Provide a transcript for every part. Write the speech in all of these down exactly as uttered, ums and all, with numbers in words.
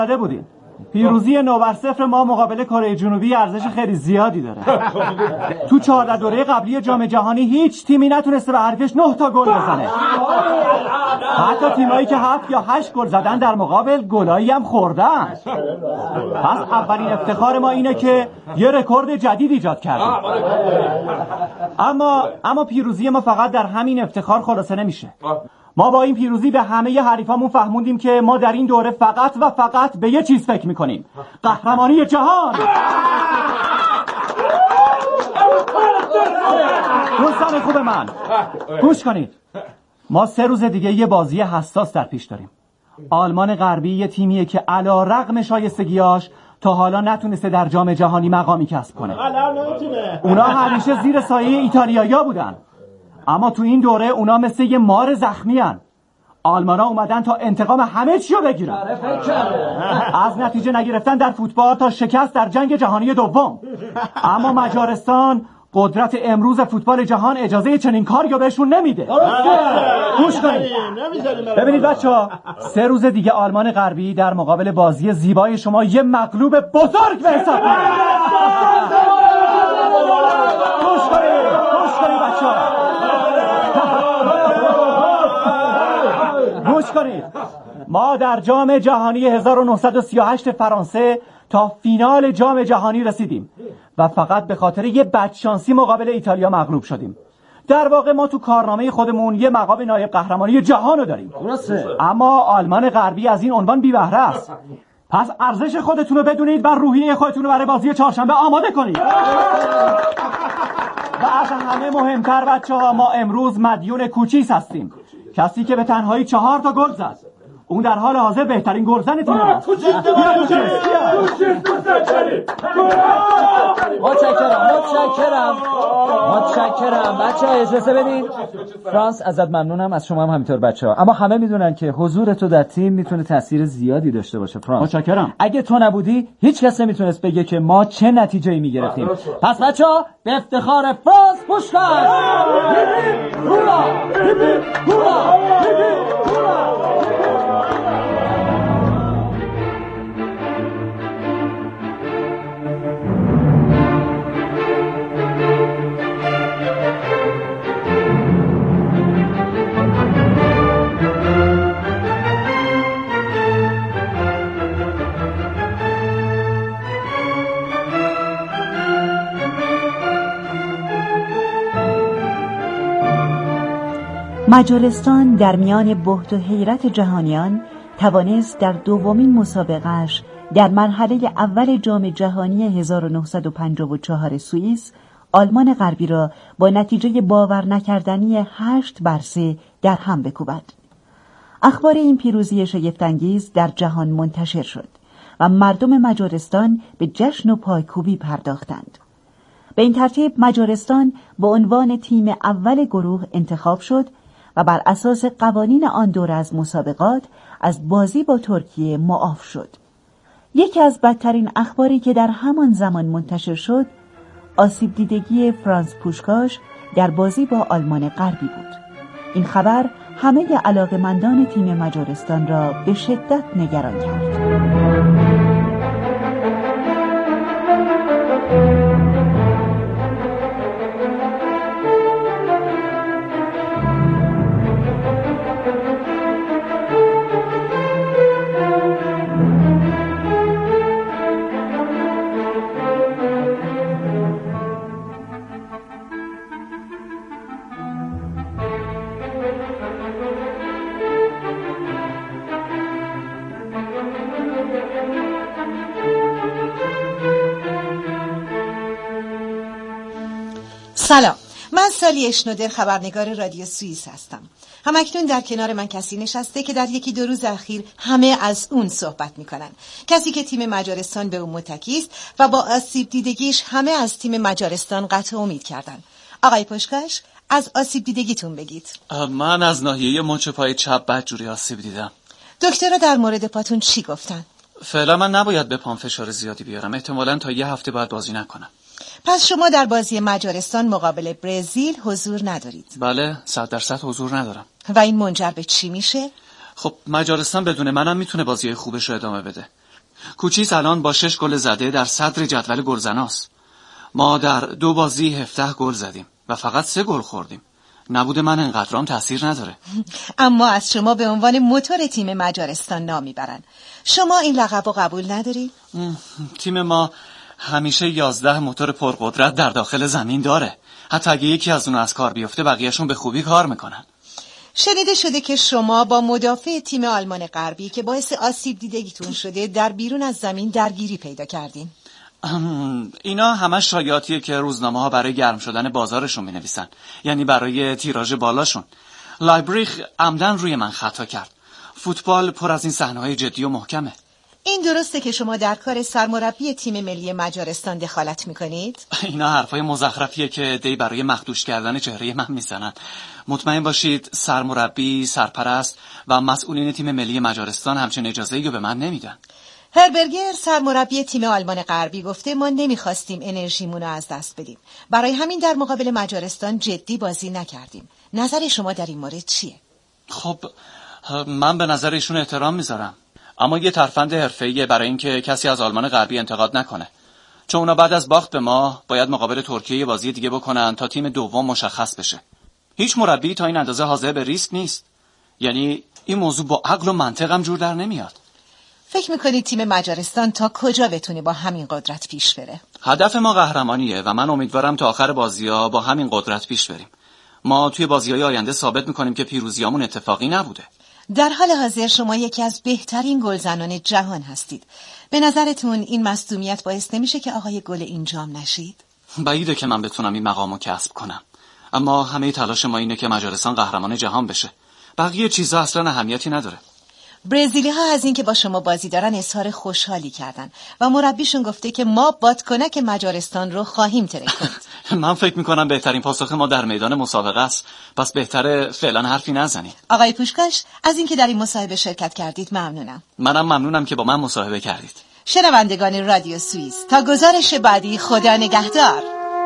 داده بودیم. پیروزی نو بر صفر ما مقابل کره جنوبی ارزش خیلی زیادی داره. تو چهارده دوره قبلی جام جهانی هیچ تیمی نتونسته به حریفش نه تا گل بزنه. حتی تیمایی که هفت یا هشت گل زدن در مقابل گلایی هم خوردن. پس اولین افتخار ما اینه که یه رکورد جدید ایجاد کردیم. اما اما پیروزی ما فقط در همین افتخار خلاصه نمیشه. ما با این پیروزی به همه ی حریفامون فهموندیم که ما در این دوره فقط و فقط به یه چیز فکر میکنیم: قهرمانی جهان. دوستان خوب من گوش کنید، ما سه روز دیگه یه بازی حساس در پیش داریم. آلمان غربی یه تیمیه که علی رغم شایستگیاش تا حالا نتونسته در جام جهانی مقامی کسب کنه. اونا همیشه زیر سایه ایتالیایی‌ها بودن، اما تو این دوره اونا مثل یه مار زخمی هن. آلمانا اومدن تا انتقام همه چی رو بگیرن، از نتیجه نگرفتن در فوتبال تا شکست در جنگ جهانی دوم. اما مجارستان قدرت امروز فوتبال جهان اجازه چنین کاری رو بهشون نمیده. گوش کنید ببینید بچه‌ها، سه روز دیگه آلمان غربی در مقابل بازی زیبای شما یه مغلوب بزرگ به حساب میاد. گوش کنید گوش کنید بچه‌ها، گوش کنید. ما در جام جهانی هزار و نهصد و سی و هشت فرانسه تا فینال جام جهانی رسیدیم و فقط به خاطر یه بدشانسی مقابل ایتالیا مغلوب شدیم. در واقع ما تو کارنامه خودمون یه مقام نایب قهرمانی جهان رو داریم، اما آلمان غربی از این عنوان بی بهره است. پس ارزش خودتون رو بدونید و روحیه خودتون رو برای بازی چهارشنبه آماده کنید. و از همه مهمتر بچه‌ها، ما امروز مدیون کوچیس هستیم، کسی که به تنهایی چهار تا گل زد. اون در حال حاضر بهترین گلزن تیم است. متشکرم متشکرم متشکرم بچه‌ها، اجازه بدین. فرانس ازت ممنونم، از شما هم همینطور بچه‌ها. اما همه میدونن که حضور تو در تیم میتونه تاثیر زیادی داشته باشه. فرانس متشکرم. اگه تو نبودی هیچ کس نمیتونست بگه که ما چه نتیجه‌ای میگرفتیم. پس بچه‌ها به افتخار فرانس پوش کن. هورا هورا هورا. مجارستان در میان بهت و حیرت جهانیان توانست در دومین مسابقهش در مرحله اول جام جهانی هزار و نهصد و پنجاه و چهار سوئیس آلمان غربی را با نتیجه باور نکردنی هشت بر سه در هم بکوبد. اخبار این پیروزی شگفت‌انگیز در جهان منتشر شد و مردم مجارستان به جشن و پایکوبی پرداختند. به این ترتیب مجارستان به عنوان تیم اول گروه انتخاب شد و بر اساس قوانین آن دوره از مسابقات از بازی با ترکیه معاف شد. یکی از بدترین اخباری که در همان زمان منتشر شد، آسیب دیدگی فرانس پوشکاش در بازی با آلمان غربی بود. این خبر همه علاقه‌مندان تیم مجارستان را به شدت نگران کرد. سلام، من سالی اشنودر، خبرنگار رادیو سوئیس هستم. همکنون در کنار من کسی نشسته که در یکی دو روز اخیر همه از اون صحبت میکنن. کسی که تیم مجارستان به اون متکی است و با آسیب دیدگیش همه از تیم مجارستان قطع امید کردن. آقای پشکاش، از آسیب دیدگیتون بگید. من از ناحیه مچ پای چپ بدجوری آسیب دیدم. دکترها در مورد پاتون چی گفتن؟ فعلا من نباید به پام فشار زیادی بیارم، احتمالاً تا یه هفته بعد بازی نکنم. پس شما در بازی مجارستان مقابل برزیل حضور ندارید؟ بله، صد درصد حضور ندارم. و این منجر به چی میشه؟ خب مجارستان بدون منم میتونه بازی خوبش رو ادامه بده. کوچیس الان با شش گل زده در صدر جدول گلزناست. ما در دو بازی هفده گل زدیم و فقط سه گل خوردیم. نبود من انقدرام تأثیر نداره. اما از شما به عنوان موتور تیم مجارستان نام میبرن. شما این لقب رو قبول نداری؟ تیم ما همیشه یازده موتور پرقدرت در داخل زمین داره. حتی اگه یکی از اونو از کار بیفته بقیهشون به خوبی کار میکنن. شنیده شده که شما با مدافع تیم آلمان غربی که باعث آسیب دیدگیتون شده در بیرون از زمین درگیری پیدا کردین. اینا همه شایعاتیه که روزنامه ها برای گرم شدن بازارشون می نویسن. یعنی برای تیراژ بالاشون. لایبریخ عمدن روی من خطا کرد. فوتبال پر از این صحنه‌های جدی و محکمه. این درسته که شما در کار سرمربی تیم ملی مجارستان دخالت میکنید؟ اینا حرفای مزخرفیه که دی برای مخدوش کردن چهره من میزنن. مطمئن باشید سرمربی، سرپرست و مسئولین تیم ملی مجارستان همچین اجازه‌ای رو به من نمیدن. هربرگر سرمربی تیم آلمان غربی گفته ما نمیخواستیم انرژیمون رو از دست بدیم. برای همین در مقابل مجارستان جدی بازی نکردیم. نظر شما در این مورد چیه؟ خب من به نظر ایشون احترام میذارم. اما یه ترفند حرفه‌ایه برای اینکه کسی از آلمان غربی انتقاد نکنه. چون اونا بعد از باخت به ما باید مقابل ترکیه یه بازی دیگه بکنن تا تیم دوم مشخص بشه. هیچ مربی تا این اندازه حاضر به ریسک نیست. یعنی این موضوع با عقل و منطق هم جور در نمیاد. فکر میکنید تیم مجارستان تا کجا بتونه با همین قدرت پیش بره؟ هدف ما قهرمانیه و من امیدوارم تا آخر بازی‌ها با همین قدرت پیش بریم. ما توی بازی‌های آینده ثابت میکنیم که پیروزیامون اتفاقی نبوده. در حال حاضر شما یکی از بهترین گلزنان جهان هستید. به نظرتون این مصدومیت باعث نمیشه که آقای گل اینجام نشید؟ بعیده که من بتونم این مقامو کسب کنم. اما همه تلاش ما اینه که مجارستان قهرمان جهان بشه. بقیه چیزا اصلا اهمیتی نداره. برزیلی ها از این که با شما بازی دارن اظهار خوشحالی کردن و مربیشون گفته که ما بادکنک مجارستان رو خواهیم ترکوند. من فکر میکنم بهترین پاسخ ما در میدان مسابقه است. پس بهتره فعلا حرفی نزنیم. آقای پوشکاش از این که در این مصاحبه شرکت کردید ممنونم. منم ممنونم که با من مصاحبه کردید. شنوندگان رادیو سوئیس تا گزارش بعدی خدا نگهدار.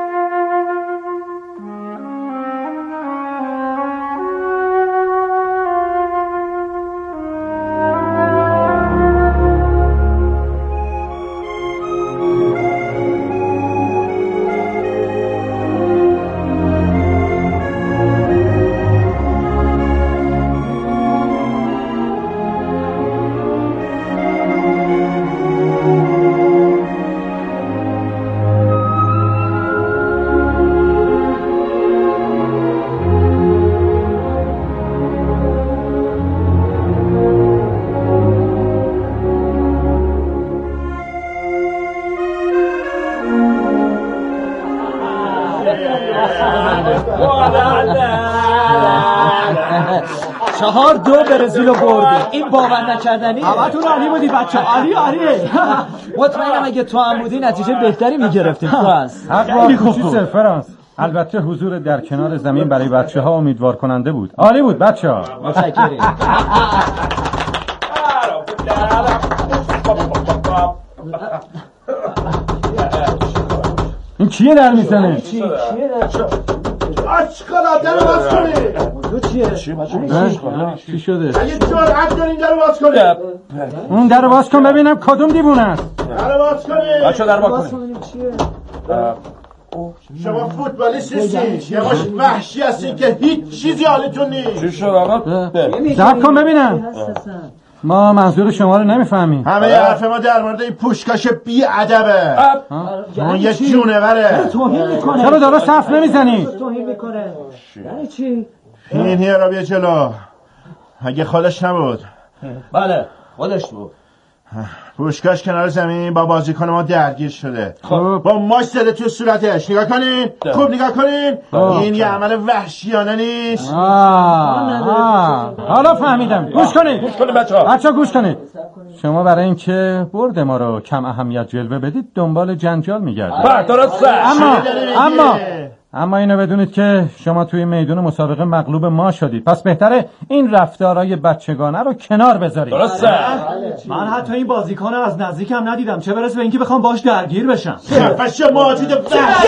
چهار دو برزیل رو بردی. این باور نکردنیه. همتون عالی بودی بچه. عالی عالی. مطمئنم اگه تو هم بودی نتیجه بهتری میگرفتیم. فرانس خیلی خوب فرانس. البته حضور در کنار زمین برای بچه ها امیدوار کننده بود. عالی بود بچه ها. متشکریم. این کیه در میزنه؟ چی؟ کیه در آشکالا در باز کنید. تو چیه؟ چی شده؟ اگه جرأت دارین در باز کنید. اون در باز کن ببینم کدوم دیوونه است. در باز کنید. بچه در باز کنید. شما فوتبالیست نیستید. یواش وحشی هستید که هیچ چیزی حالتون نیست. چی شد آقا؟ صبر کن ببینم. ما منظور شما رو نمیفهمیم. همه حرف ما در مورد این پوشکاش بی ادبه. اون یه جونوره. توهین میکنه. چرا درست حرف نمیزنی؟ توهین میکنه. یعنی چی؟ این هیرا بیا جلو. اگه خودش نبود. بله خودش بود. پوشکاش کنار زمین با بازیکن ما درگیر شده. خب با ماش زده تو صورتش. نگاه کنین. خوب نگاه کنین. این یه عمل وحشیانه نیست. آه آه حالا فهمیدم. گوش کنید. گوش کنید بچه‌ها. بچه‌ها گوش کنید. شما برای اینکه برد ما رو کم اهمیت جلوه بدید دنبال جنجال می‌گردید. درسته. اما اما اما اینو بدونید که شما توی میدون مسابقه مغلوب ما شدید. پس بهتره این رفتارهای بچگانه رو کنار بذارید. درسته. من حتی این بازیکن رو از نزدیکم ندیدم، چه برسه به اینکه بخوام باش درگیر بشم. خفش ماجد وحشی.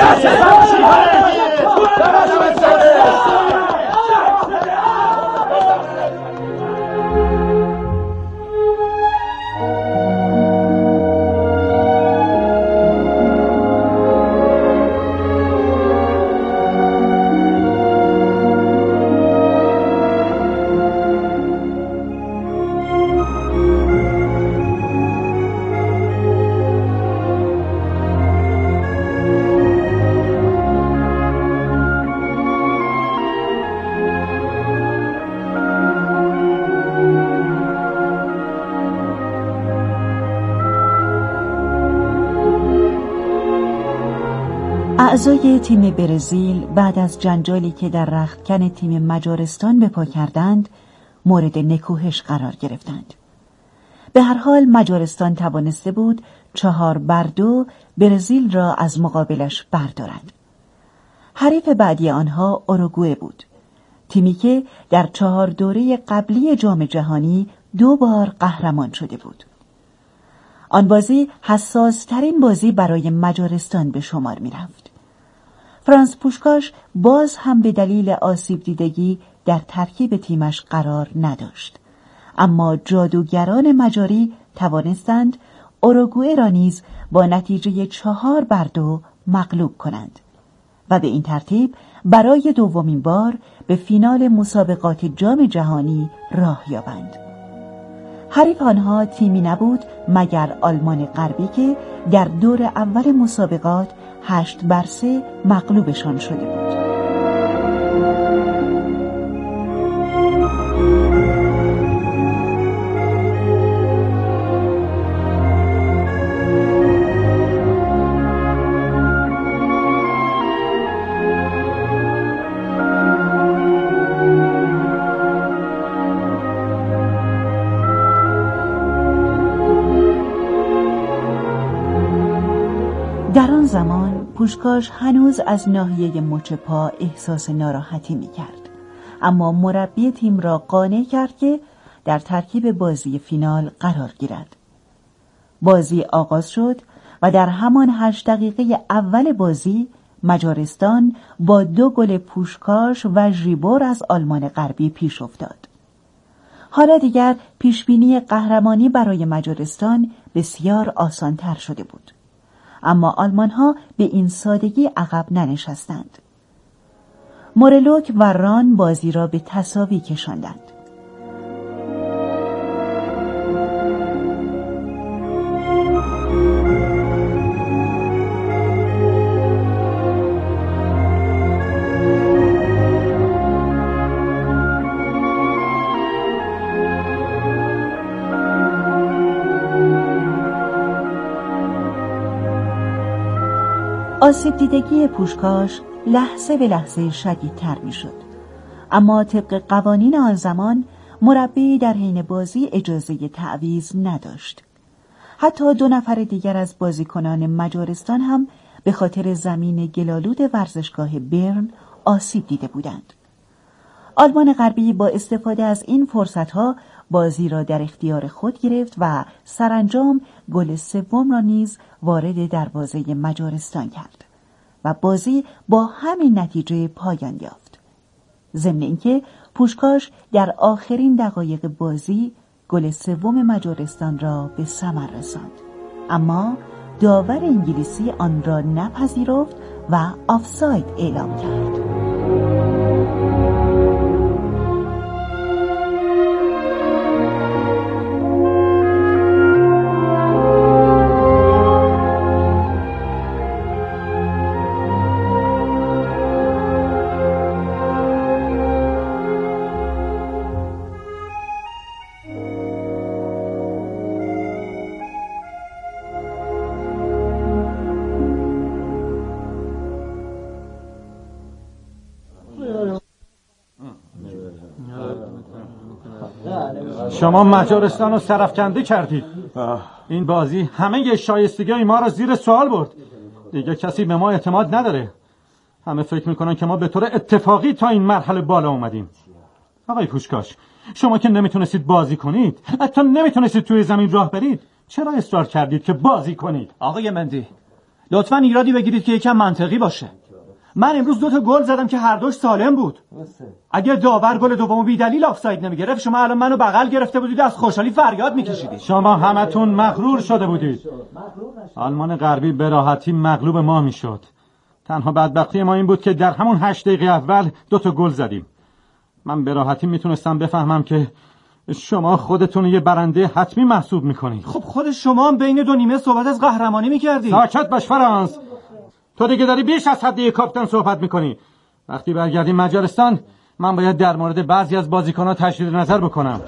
اعضای تیم برزیل بعد از جنجالی که در رختکن تیم مجارستان به پا کردند مورد نکوهش قرار گرفتند. به هر حال مجارستان توانسته بود چهار بر دو برزیل را از مقابلش بردارد. حریف بعدی آنها اوروگوئه بود، تیمی که در چهار دوره قبلی جام جهانی دو بار قهرمان شده بود. آن بازی حساس ترین بازی برای مجارستان به شمار می رفت. فرانس پوشکاش باز هم به دلیل آسیب دیدگی در ترکیب تیمش قرار نداشت، اما جادوگران مجاری توانستند اوروگوئه را نیز با نتیجه چهار بر دو مغلوب کنند و به این ترتیب برای دومین بار به فینال مسابقات جام جهانی راه یابند. حریف آنها تیمی نبود مگر آلمان غربی که در دور اول مسابقات هشت بر سه مغلوبشان شده بود. در آن زمان پوشکاش هنوز از ناحیه مچ پا احساس ناراحتی می کرد، اما مربی تیم را قانع کرد که در ترکیب بازی فینال قرار گیرد. بازی آغاز شد و در همان هشت دقیقه اول بازی مجارستان با دو گل پوشکاش و ژیبور از آلمان غربی پیش افتاد. حالا دیگر پیشبینی قهرمانی برای مجارستان بسیار آسان‌تر شده بود، اما آلمان‌ها به این سادگی عقب ننشستند. مورلوک و ران بازی را به تساوی کشاندند. آسیب دیدگی پوشکاش لحظه به لحظه شدیدتر می شد، اما طبق قوانین آن زمان مربی در حین بازی اجازه تعویض نداشت. حتی دو نفر دیگر از بازیکنان مجارستان هم به خاطر زمین گلالود ورزشگاه برن آسیب دیده بودند. آلمان غربی با استفاده از این فرصتها بازی را در اختیار خود گرفت و سرانجام گل سوم را نیز وارد دروازه مجارستان کرد و بازی با همین نتیجه پایان یافت. ضمن اینکه پوشکاش در آخرین دقایق بازی گل سوم مجارستان را به ثمر رساند، اما داور انگلیسی آن را نپذیرفت و آفساید اعلام کرد. شما مجارستان رو سرفکنده کردید. این بازی همه شایستگی ما را زیر سوال برد. دیگه کسی به ما اعتماد نداره. همه فکر میکنن که ما به طور اتفاقی تا این مرحله بالا اومدیم. آقای پوشکاش، شما که نمیتونستید بازی کنید، حتی نمیتونستید توی زمین راه برید، چرا اصرار کردید که بازی کنید؟ آقای مندی، لطفاً ایرادی بگیرید که یکم منطقی باشه. من امروز دو تا گل زدم که هر دوش سالم بود. اگر داور گل دومو بی دلیل آفساید نمیگرفت، شما الان منو بغل گرفته بودید از خوشحالی فریاد میکشیدید. شما همتون مغرور شده بودید. آلمان غربی به راحتی مغلوب ما میشد. تنها بدبختی ما این بود که در همون هشت دقیقه اول دو تا گل زدیم. من به راحتی میتونستم بفهمم که شما خودتون یه برنده حتمی محسوب میکنید. خب خود شما هم بین دو نیمه صحبت از قهرمانی میکردید. ساکت باش فرانس. تو دیگه داری بیش از حد یک کاپیتان صحبت میکنی. وقتی برگردیم مجارستان من باید در مورد بعضی از بازیکن‌ها تجدید نظر بکنم.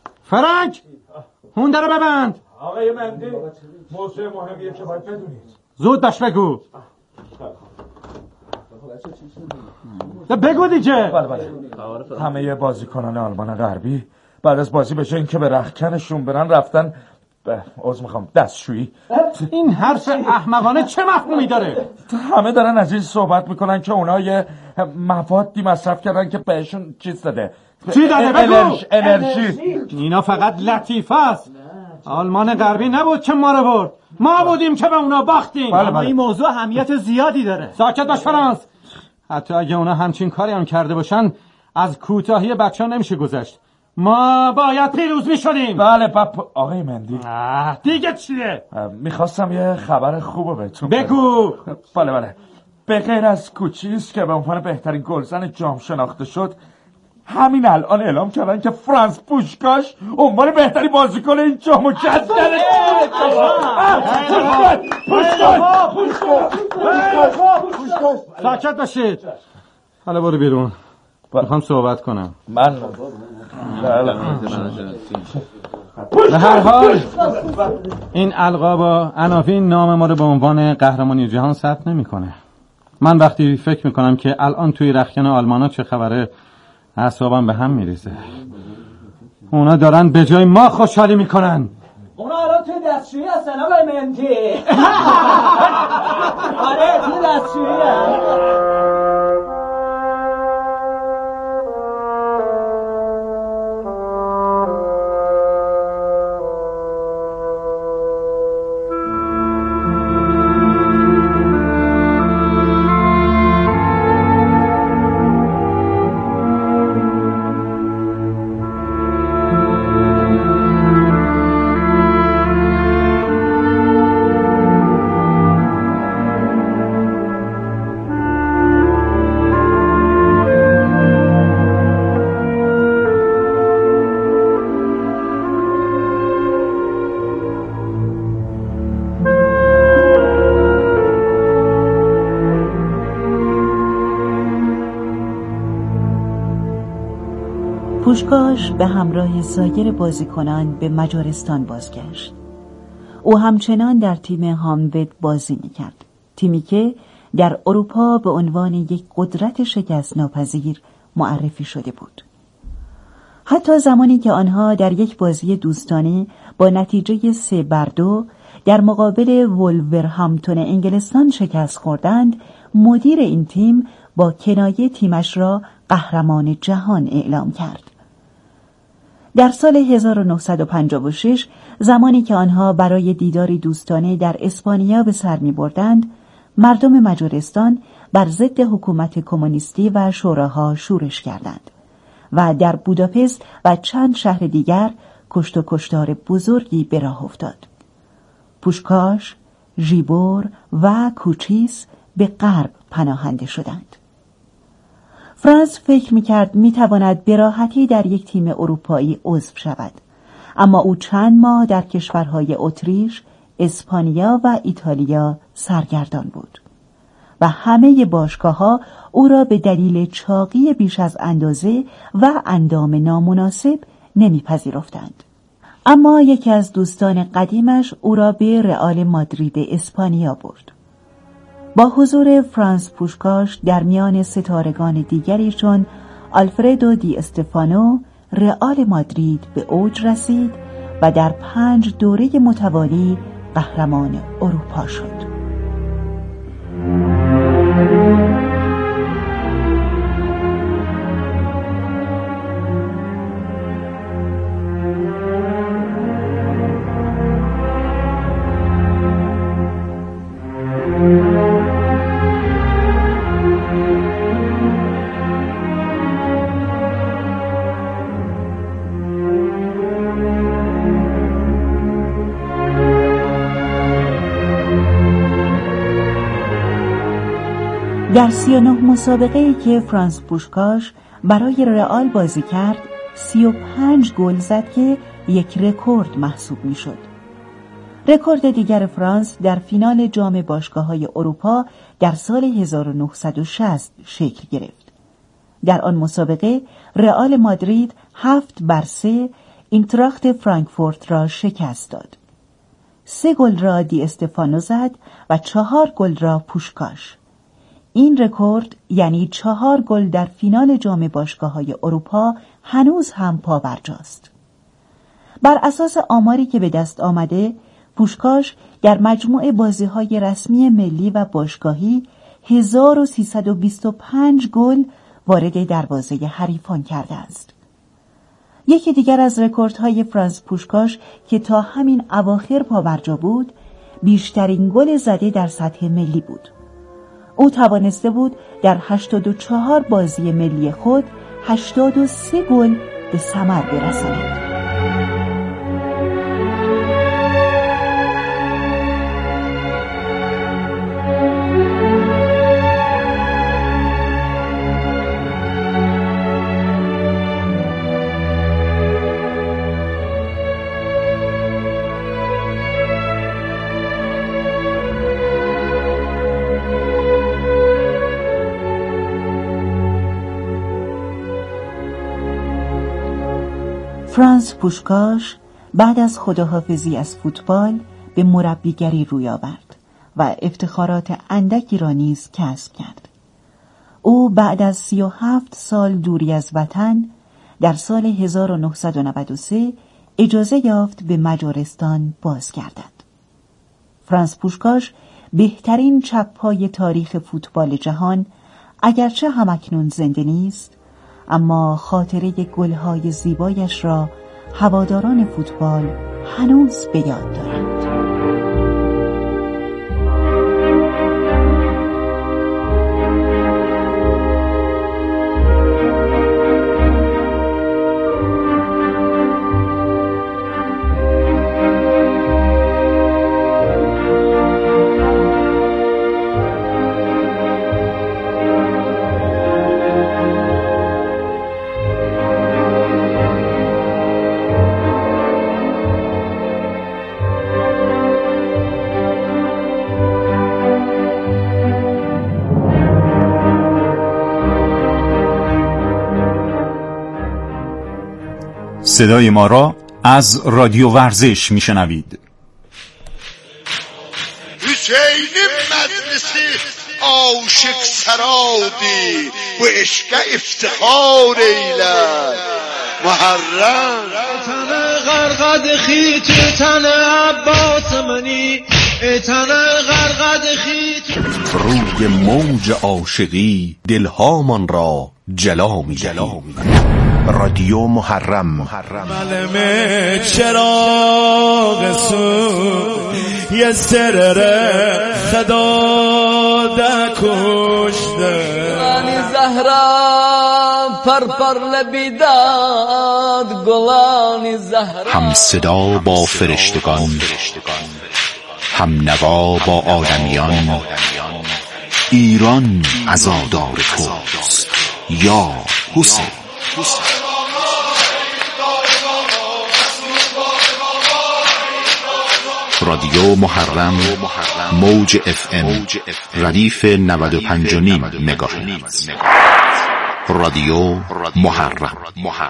فرانک، اون درو ببند. آقای مندی، موضوع مهمیه که باید بدونید. زود باش بگو. بگو دیگه. بله بله. همه بازیکنان آلمان غربی بعد از بازی به جای اینکه به رختکنشون برن رفتن عذر میخوام دستشویی. این حرف احمقانه چه مفهومی داره؟ همه دارن از این صحبت میکنن که اونا یه موادی مصرف کردن که بهشون چیز داده. چی داده بگو؟ انرژی. اینا فقط لطیفه است. آلمان غربی نبود که ما رو برد، ما بودیم که به اونا باختیم. بله بله. این موضوع اهمیت زیادی داره. ساکت باش فرانس. حتی اگه اونا همچین کاری هم کرده باشن از کوتاهی بچه ها نمیشه گذشت. ما باید پیروز میشدیم. بله پاپ. آقای مندی دیگه چیه؟ میخواستم یه خبر خوبه بهتون بگو. بله بله. به غیر از کوچیس که به عنوان بهترین گلزن جام شناخته شد، همین الان اعلام کردن که فرانس پوشکاش عنوان بهترین بازیکن این جامو کسب کرده. ساکت باشید. حالا برو بیرون. میخوام صحبت کنم. من به هر حال این القاب و عناوین نام ما رو به عنوان قهرمانی جهان ثبت نمیکنه. من وقتی فکر میکنم که الان توی رختکن آلمانا چه خبره اعصابم به هم میریزه. اونا دارن به جای ما خوشحالی میکنن. اونا الان توی دستشویی هستن آقای مندی. آره توی دستشویی هستن. پوشکاش به همراه سایر بازیکنان به مجارستان بازگشت. او همچنان در تیم هاموید بازی می‌کرد، تیمی که در اروپا به عنوان یک قدرت شکست ناپذیر معرفی شده بود. حتی زمانی که آنها در یک بازی دوستانه با نتیجه سه بر دو در مقابل وولورهمپتون انگلستان شکست خوردند، مدیر این تیم با کنایه تیمش را قهرمان جهان اعلام کرد. در سال هزار و نهصد و پنجاه و شش زمانی که آنها برای دیداری دوستانه در اسپانیا به سر می بردند، مردم مجارستان بر ضد حکومت کمونیستی و شوراها شورش کردند و در بوداپست و چند شهر دیگر کشت و کشتار بزرگی به راه افتاد. پوشکاش، ژیبور و کوچیس به غرب پناهنده شدند. فرانس فکر می‌کرد می‌تواند به راحتی در یک تیم اروپایی عضو شود، اما او چند ماه در کشورهای اتریش، اسپانیا و ایتالیا سرگردان بود و همه باشگاه‌ها او را به دلیل چاقی بیش از اندازه و اندام نامناسب نمی‌پذیرفتند. اما یکی از دوستان قدیمش او را به رئال مادرید اسپانیا برد. با حضور فرانس پوشکاش در میان ستارگان دیگری چون آلفردو دی استفانو، رئال مادرید به اوج رسید و در پنج دوره متوالی قهرمان اروپا شد. در سی و نه مسابقه‌ای که فرانس پوشکاش برای رئال بازی کرد، سی و پنج گل زد که یک رکورد محسوب می‌شد. رکورد دیگر فرانس در فینال جام باشگاه‌های اروپا در سال هزار و نهصد و شصت شکل گرفت. در آن مسابقه رئال مادرید هفت بر سه اینتراخت فرانکفورت را شکست داد. سه گل را دی استفانو زد و چهار گل را پوشکاش. این رکورد یعنی چهار گل در فینال جام باشگاه‌های اروپا هنوز هم پابرجاست. بر اساس آماری که به دست آمده، پوشکاش در مجموع بازی‌های رسمی ملی و باشگاهی هزار و سیصد و بیست و پنج گل وارد دروازه حریفان کرده است. یکی دیگر از رکوردهای فرانس پوشکاش که تا همین اواخر پابرجا بود، بیشترین گل زده در سطح ملی بود. او توانسته بود در هشتاد و چهار بازی ملی خود هشتاد و سه گل به ثمر برساند. فرانس پوشکاش بعد از خداحافظی از فوتبال به مربیگری روی آورد و افتخارات اندکی را نیز کسب کرد. او بعد از سی و هفت سال دوری از وطن در سال هزار و نهصد و نود و سه اجازه یافت به مجارستان بازگردد. فرانس پوشکاش بهترین چپ‌های تاریخ فوتبال جهان اگرچه همکنون زنده نیست، اما خاطره گل‌های زیبایش را هواداران فوتبال هنوز به یاد دارند. صدای ما را از رادیو ورزش میشنوید. حسین مجلسی عاشق سرادی و عشق افتخار ایلد محرم تن غرقد خیت تن عباس منی تن غرقد خیت روی موج عاشقی دلهامان را جلا می جلا رادیو محرم ملمه چراغ سود یه سرر خدا ده کشته رانی زهرا پر پر لبیداد گلانی زهرا هم صدا با فرشتگان هم نوا با آدمیان ایران عزادار توست یا حسین. رادیو محرم موج اف ام ردیف نود و پنج و نیم مگاهرتز. رادیو محرم.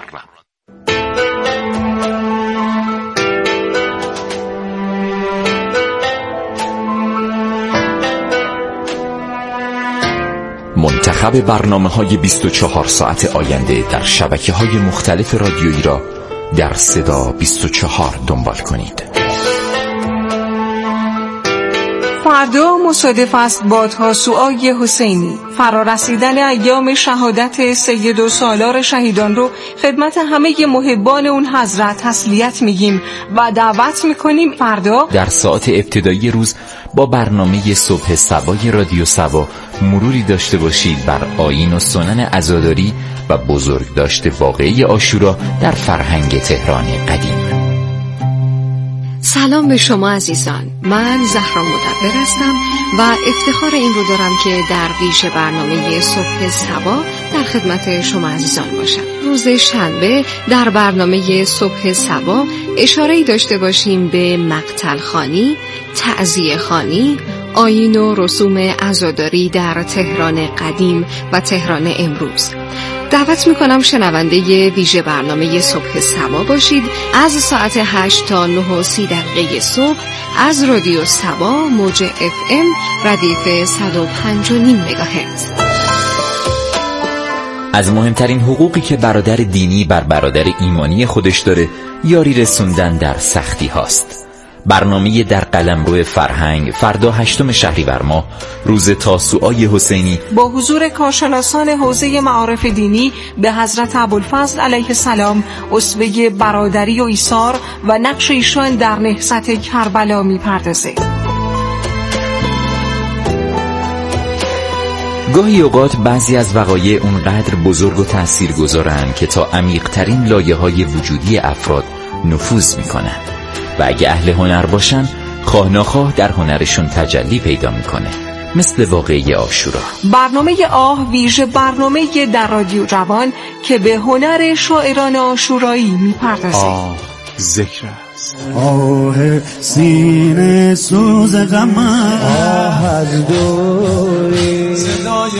منتخب برنامه‌های بیست و چهار ساعت آینده در شبکه‌های مختلف رادیویی را در صدا بیست و چهار دنبال کنید. فردا مصادف است با تاسوعای حسینی، فرارسیدن ایام شهادت سید و سالار شهیدان رو خدمت همه محبان اون حضرت تسلیت میگیم و دعوت میکنیم فردا در ساعت ابتدایی روز با برنامه صبح صبای رادیو صبا مروری داشته باشید بر آیین و سنن عزاداری و بزرگداشت واقعی عاشورا در فرهنگ تهران قدیم. سلام به شما عزیزان، من زهرا مدبر هستم و افتخار این رو دارم که در ویژه برنامه صبح صبا در خدمت شما عزیزان باشم. روز شنبه در برنامه صبح صبا اشاره‌ای داشته باشیم به مقتل خوانی، تعزیه خوانی، آیین و رسوم عزاداری در تهران قدیم و تهران امروز. دعوت میکنم شنونده ویژه برنامه صبح سبا باشید. از ساعت هشت تا نه و سی دقیقه صبح از رادیو سبا موج اف ام ردیف صد و پنج و نیم مگاهرتز. از مهمترین حقوقی که برادر دینی بر برادر ایمانی خودش داره یاری رسوندن در سختی هاست. برنامه در قلمرو فرهنگ فردا هشتم شهریور ماه روز تاسوعای حسینی با حضور کارشناسان حوزه معارف دینی به حضرت ابوالفضل علیه السلام اسوه برادری و ایثار و نقش ایشان در نهضت کربلا میپردازه. گاهی اوقات بعضی از وقایع اونقدر بزرگ و تاثیرگذارن که تا عمیق‌ترین لایه‌های وجودی افراد نفوذ میکنن و اگه اهل هنر باشن خواه ناخواه در هنرشون تجلی پیدا میکنه، مثل واقعه عاشورا. برنامه آه ویژه برنامه در رادیو جوان که به هنر شاعران عاشورایی میپردازه. آه ذکر است، آه سینه سوز غم، آه از دوری صدای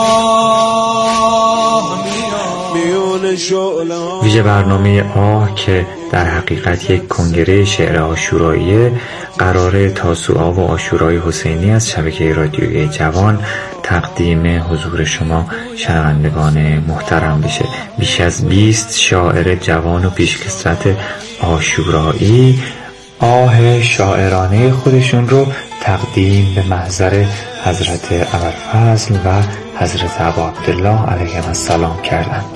آه میون شعله. ویژه برنامه آه که در حقیقت یک کنگره شعر عاشورایی قرار تاسوعا و عاشورای حسینی از شبکه رادیویی جوان تقدیم حضور شما شنوندگان محترم بشه. بیش از بیست شاعر جوان و پیشکسوت عاشورایی آه شاعرانه خودشون رو تقدیم به محضر حضرت ابوالفضل و حضرت ابا عبدالله علیهم السلام کردند.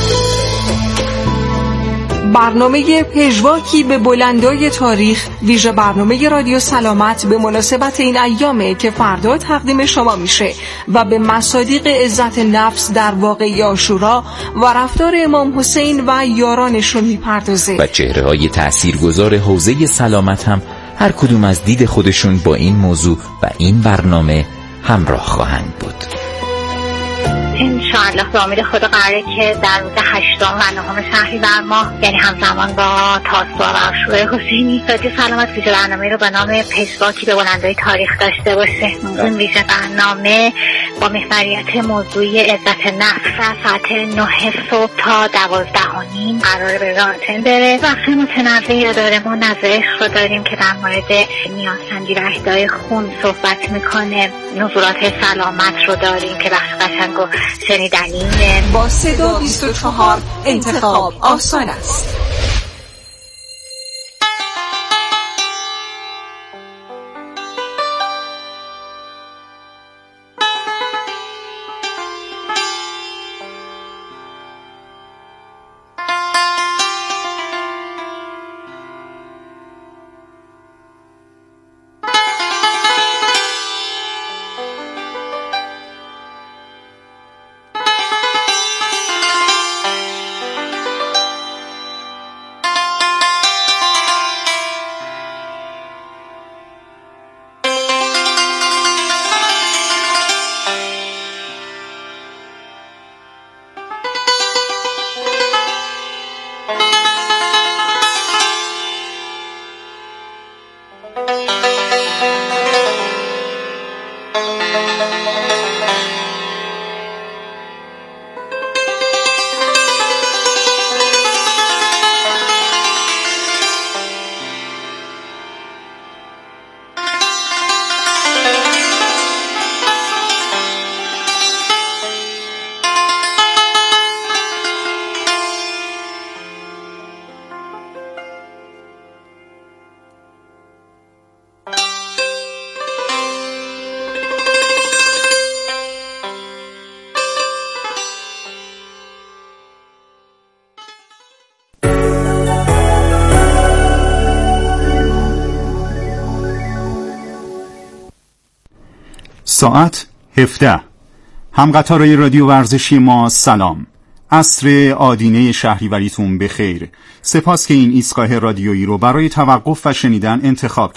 برنامه پژواکی به بلندای تاریخ ویژه برنامه رادیو سلامت به مناسبت این ایامه که فردا تقدیم شما میشه و به مصادیق عزت نفس در واقعه عاشورا و رفتار امام حسین و یارانشون میپردازه و چهره‌های تاثیرگذار حوزه سلامت هم هر کدوم از دید خودشون با این موضوع و این برنامه همراه خواهند بود. انشاءالله به امید خدا قراره که در روز هشتم و نهم شهریور ماه یعنی همزمان با تاسوعا و عاشورای حسینی رادیو سلامت ویژه برنامه رو به نام پژواکی به بلندای تاریخ داشته باشه. این ویژه برنامه با محوریت موضوعی عزت نفس ساعت نه صبح تا دوازده و نیم قراره به راه بره. بخش متنوعی رو داره. ما نظر عشق رو داریم که در مورد نیازسنجی و اهدای خون صحبت میکنه. نزولات سلامت رو داریم که بخش قشنگ و شنیدنیه. با صدا بیست و چهار انتخاب آسان است. ساعت هفده. همقطارای رادیو ورزشی ما سلام. عصر آدینه شهریوریتون بخیر. سپاس که این ایستگاه رادیویی رو برای توقف و شنیدن انتخاب